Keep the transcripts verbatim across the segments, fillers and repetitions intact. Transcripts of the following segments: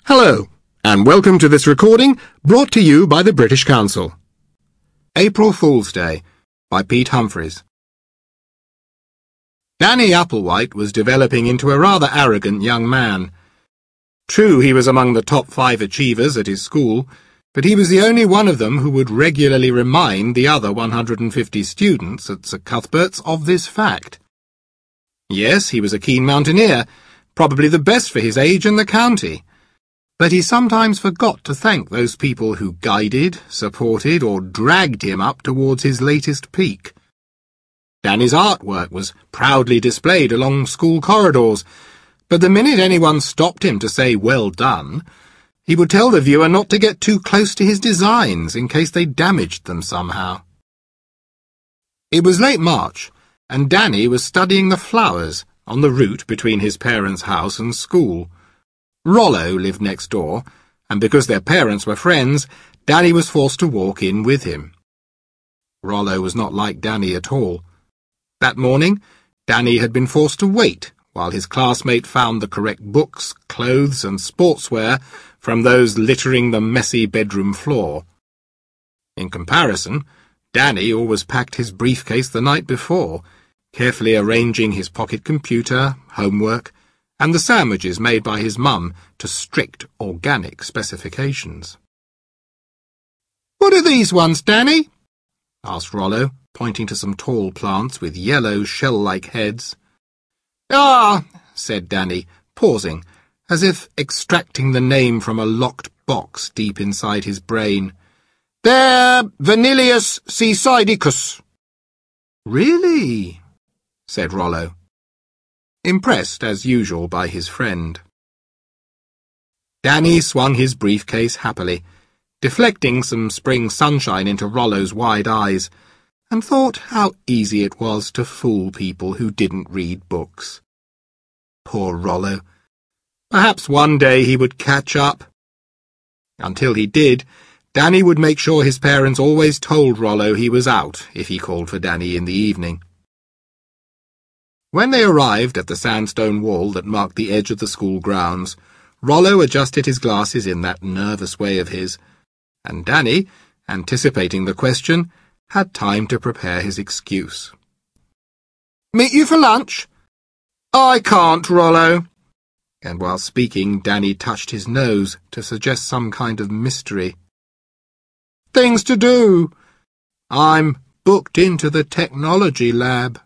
Hello, and welcome to this recording brought to you by the British Council. April Fool's Day by Pete Humphreys. Danny Applewhite was developing into a rather arrogant young man. True, he was among the top five achievers at his school, but he was the only one of them who would regularly remind the other one hundred fifty students at Sir Cuthbert's of this fact. Yes, he was a keen mountaineer, probably the best for his age in the county. But he sometimes forgot to thank those people who guided, supported, or dragged him up towards his latest peak. Danny's artwork was proudly displayed along school corridors, but the minute anyone stopped him to say well done, he would tell the viewer not to get too close to his designs in case they damaged them somehow. It was late March, and Danny was studying the flowers on the route between his parents' house and school. Rollo lived next door, and because their parents were friends, Danny was forced to walk in with him. Rollo was not like Danny at all. That morning, Danny had been forced to wait while his classmate found the correct books, clothes, and sportswear from those littering the messy bedroom floor. In comparison, Danny always packed his briefcase the night before, carefully arranging his pocket computer, homework, and the sandwiches made by his mum to strict organic specifications. "What are these ones, Danny?" asked Rollo, pointing to some tall plants with yellow shell-like heads. "Ah," said Danny, pausing, as if extracting the name from a locked box deep inside his brain. "They're Vanilius seasidicus." "Really?" said Rollo, impressed as usual by his friend. Danny swung his briefcase happily, deflecting some spring sunshine into Rollo's wide eyes, and thought how easy it was to fool people who didn't read books. Poor Rollo. Perhaps one day he would catch up. Until he did, Danny would make sure his parents always told Rollo he was out if he called for Danny in the evening. When they arrived at the sandstone wall that marked the edge of the school grounds, Rollo adjusted his glasses in that nervous way of his, and Danny, anticipating the question, had time to prepare his excuse. "Meet you for lunch?" "I can't, Rollo." And while speaking, Danny touched his nose to suggest some kind of mystery. "Things to do. I'm booked into the technology lab."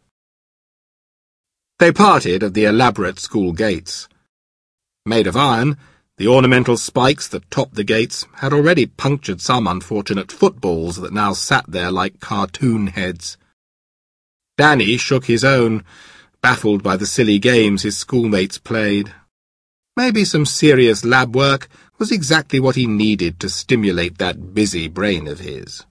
They parted at the elaborate school gates. Made of iron, the ornamental spikes that topped the gates had already punctured some unfortunate footballs that now sat there like cartoon heads. Danny shook his own, baffled by the silly games his schoolmates played. Maybe some serious lab work was exactly what he needed to stimulate that busy brain of his.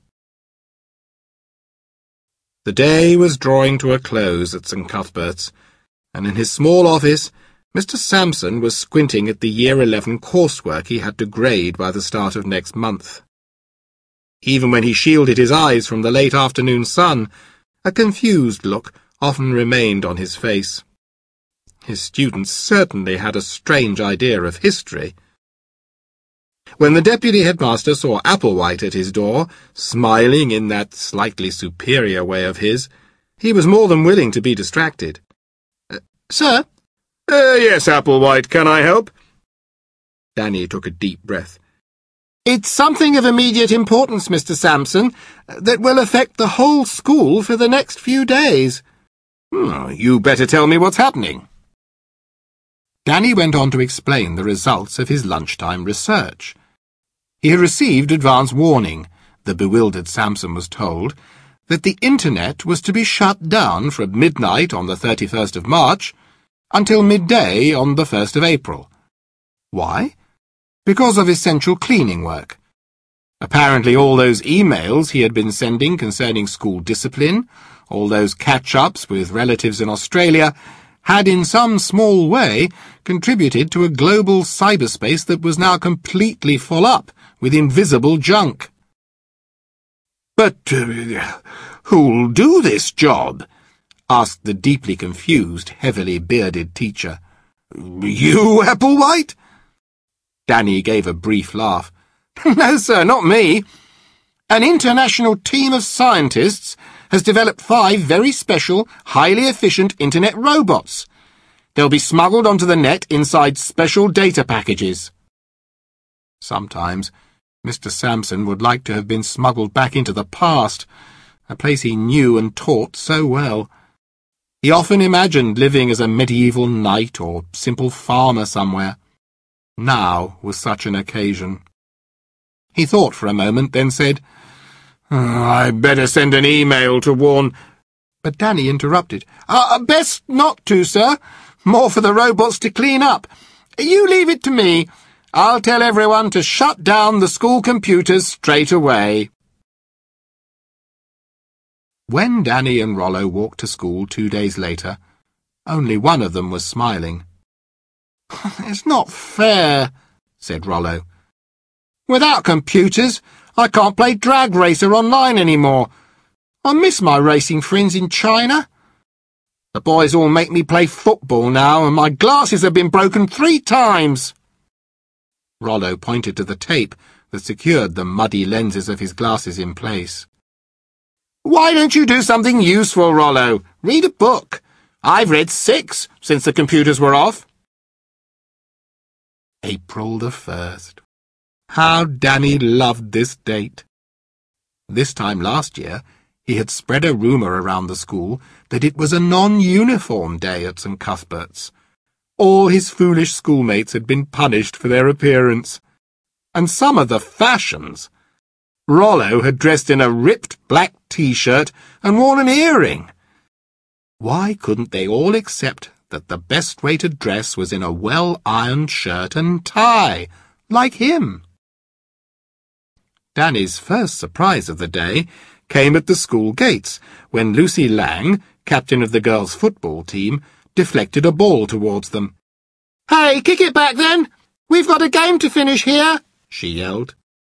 The day was drawing to a close at St Cuthbert's, and in his small office, Mister Sampson was squinting at the Year eleven coursework he had to grade by the start of next month. Even when he shielded his eyes from the late afternoon sun, a confused look often remained on his face. His students certainly had a strange idea of history. When the deputy headmaster saw Applewhite at his door, smiling in that slightly superior way of his, he was more than willing to be distracted. "Sir?" Uh, yes, Applewhite, can I help?" Danny took a deep breath. "It's something of immediate importance, Mister Sampson, that will affect the whole school for the next few days." Hmm, "you better tell me what's happening." Danny went on to explain the results of his lunchtime research. He had received advance warning, the bewildered Sampson was told, that the Internet was to be shut down from midnight on the thirty-first of March until midday on the first of April. Why? Because of essential cleaning work. Apparently all those emails he had been sending concerning school discipline, all those catch-ups with relatives in Australia, had in some small way contributed to a global cyberspace that was now completely full up with invisible junk. "But uh, who'll do this job?" asked the deeply confused, heavily bearded teacher. "You, Applewhite?" Danny gave a brief laugh. No, sir, not me. An international team of scientists has developed five very special, highly efficient internet robots. They'll be smuggled onto the net inside special data packages. Sometimes Mister Sampson would like to have been smuggled back into the past, a place he knew and taught so well. He often imagined living as a medieval knight or simple farmer somewhere. Now was such an occasion. He thought for a moment, then said, oh, I'd better send an email to warn... But Danny interrupted. Uh, best not to, sir. More for the robots to clean up. You leave it to me. I'll tell everyone to shut down the school computers straight away. When Danny and Rollo walked to school two days later, only one of them was smiling. It's not fair, said Rollo. Without computers, I can't play Drag Racer online anymore. I miss my racing friends in China. The boys all make me play football now, and my glasses have been broken three times. Rollo pointed to the tape that secured the muddy lenses of his glasses in place. Why don't you do something useful, Rollo? Read a book. I've read six since the computers were off. April the first. How Danny loved this date. This time last year, he had spread a rumour around the school that it was a non-uniform day at St Cuthbert's. All his foolish schoolmates had been punished for their appearance. And some of the fashions! Rollo had dressed in a ripped black t-shirt and worn an earring. Why couldn't they all accept that the best way to dress was in a well-ironed shirt and tie, like him? Danny's first surprise of the day came at the school gates, when Lucy Lang, captain of the girls' football team, deflected a ball towards them. Hey, kick it back then! We've got a game to finish here, she yelled.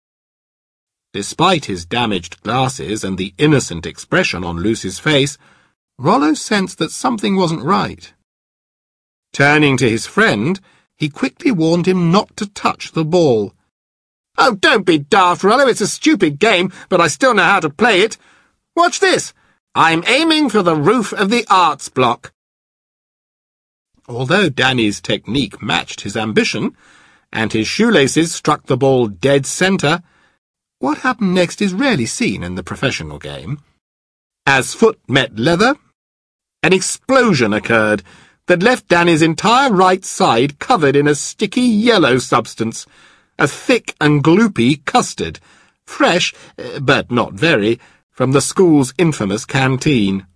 Despite his damaged glasses and the innocent expression on Lucy's face, Rollo sensed that something wasn't right. Turning to his friend, he quickly warned him not to touch the ball. Oh, don't be daft, Rollo. It's a stupid game, but I still know how to play it. Watch this. I'm aiming for the roof of the arts block. Although Danny's technique matched his ambition, and his shoelaces struck the ball dead centre, what happened next is rarely seen in the professional game. As foot met leather, an explosion occurred that left Danny's entire right side covered in a sticky yellow substance, a thick and gloopy custard, fresh, but not very, from the school's infamous canteen.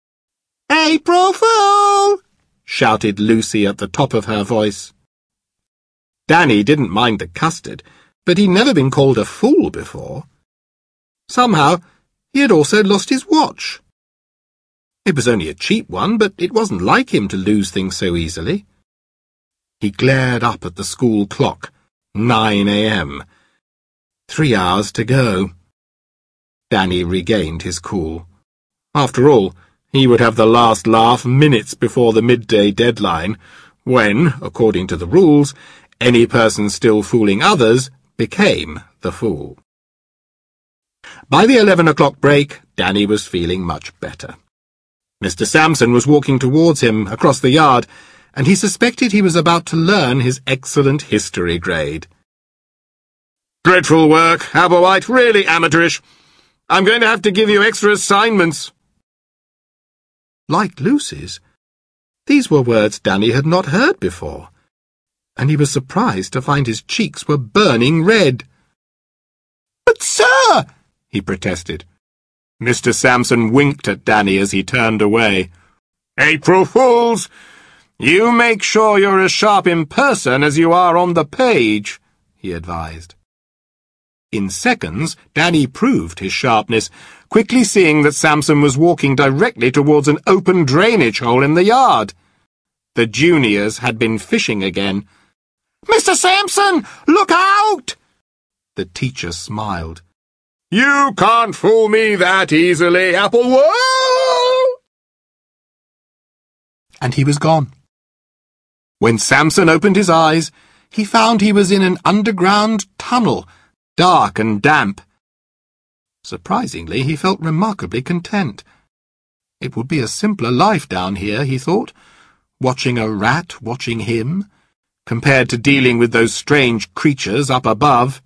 April Fool! Shouted Lucy at the top of her voice. Danny didn't mind the custard, but he'd never been called a fool before. Somehow, he had also lost his watch. It was only a cheap one, but it wasn't like him to lose things so easily. He glared up at the school clock. nine a m Three hours to go. Danny regained his cool. After all, he would have the last laugh minutes before the midday deadline, when, according to the rules, any person still fooling others became the fool. By the eleven o'clock break, Danny was feeling much better. Mister Sampson was walking towards him across the yard, and he suspected he was about to learn his excellent history grade. Dreadful work, Applewhite, really amateurish. I'm going to have to give you extra assignments. Like Lucy's, these were words Danny had not heard before, and he was surprised to find his cheeks were burning red. But, sir, he protested. Mister Sampson winked at Danny as he turned away. April Fools! You make sure you're as sharp in person as you are on the page, he advised. In seconds, Danny proved his sharpness, quickly seeing that Sampson was walking directly towards an open drainage hole in the yard. The juniors had been fishing again. Mister Sampson, look out! The teacher smiled. You can't fool me that easily, Applewhite! And he was gone. When Sampson opened his eyes, he found he was in an underground tunnel, dark and damp. Surprisingly, he felt remarkably content. It would be a simpler life down here, he thought, watching a rat watching him, compared to dealing with those strange creatures up above.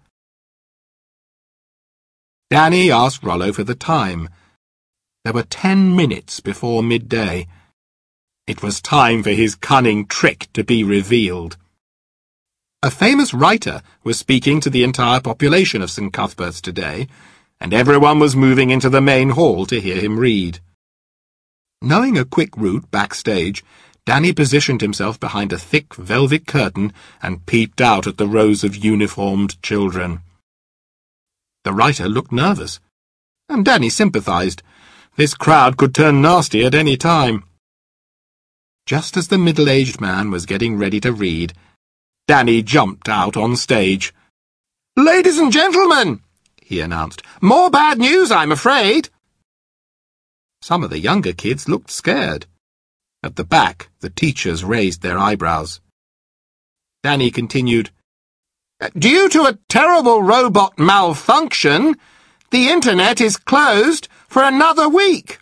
Danny asked Rollo for the time. There were ten minutes before midday. It was time for his cunning trick to be revealed. A famous writer was speaking to the entire population of Saint Cuthbert's today, and everyone was moving into the main hall to hear him read. Knowing a quick route backstage, Danny positioned himself behind a thick velvet curtain and peeped out at the rows of uniformed children. The writer looked nervous, and Danny sympathized. This crowd could turn nasty at any time. Just as the middle-aged man was getting ready to read, Danny jumped out on stage. "Ladies and gentlemen," he announced, "more bad news, I'm afraid." Some of the younger kids looked scared. At the back, the teachers raised their eyebrows. Danny continued, "Due to a terrible robot malfunction, the internet is closed for another week."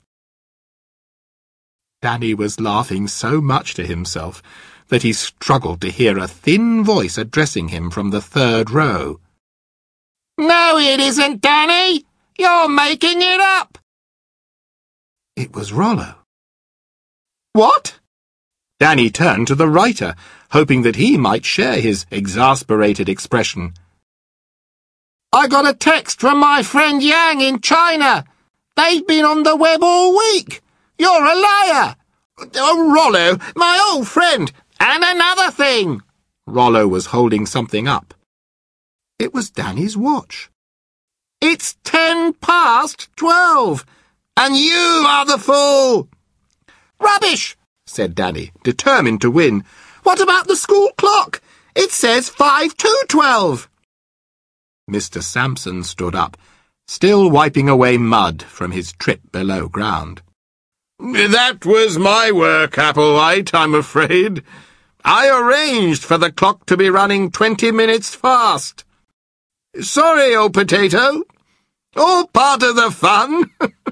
Danny was laughing so much to himself that he struggled to hear a thin voice addressing him from the third row. "No, it isn't, Danny! You're making it up!" It was Rollo. "What?" Danny turned to the writer, hoping that he might share his exasperated expression. "I got a text from my friend Yang in China. They've been on the web all week. You're a liar!" "Oh, Rollo, my old friend, and another thing!" Rollo was holding something up. It was Danny's watch. "It's ten past twelve, and you are the fool!" "Rubbish!" said Danny, determined to win. "What about the school clock? It says five to twelve." Mister Sampson stood up, still wiping away mud from his trip below ground. "That was my work, Applewhite, I'm afraid. I arranged for the clock to be running twenty minutes fast. Sorry, old potato. All part of the fun."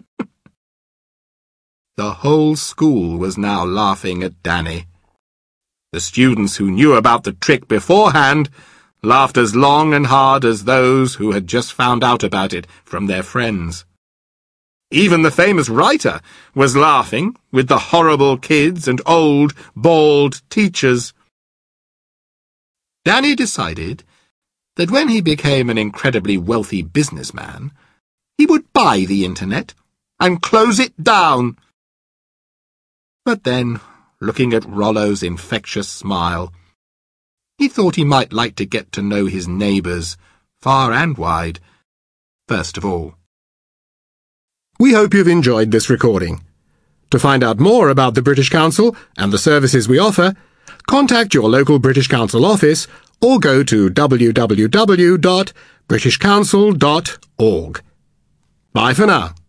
The whole school was now laughing at Danny. The students who knew about the trick beforehand laughed as long and hard as those who had just found out about it from their friends. Even the famous writer was laughing with the horrible kids and old, bald teachers. Danny decided that when he became an incredibly wealthy businessman, he would buy the internet and close it down. But then, looking at Rollo's infectious smile, he thought he might like to get to know his neighbours, far and wide, first of all. We hope you've enjoyed this recording. To find out more about the British Council and the services we offer, contact your local British Council office or go to w w w dot british council dot org. Bye for now.